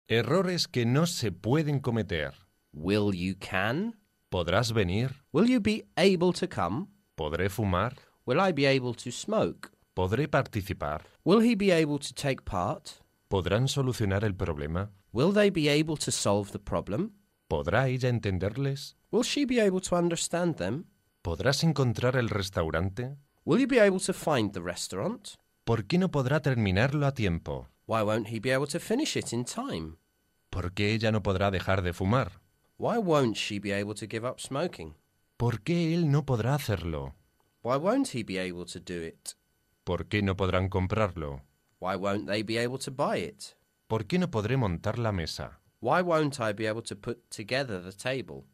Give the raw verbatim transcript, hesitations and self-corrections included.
Errores que no se pueden cometer. Will you can? ¿Podrás venir? Will you be able to come? ¿Podré fumar? Will I be able to smoke? ¿Podré participar? Will he be able to take part? ¿Podrán solucionar el problema? Will they be able to solve the problem? ¿Podrá ella entenderles? Will she be able to understand them? ¿Podrás encontrar el restaurante? Will you be able to find the restaurant? ¿Por qué no podrá terminarlo a tiempo? Why won't he be able to finish it in time? ¿Por qué ella no podrá dejar de fumar? Why won't she be able to give up smoking? ¿Por qué él no podrá hacerlo? Why won't he be able to do it? ¿Por qué no podrán comprarlo? Why won't they be able to buy it? ¿Por qué no podré montar la mesa? Why won't I be able to put together the table?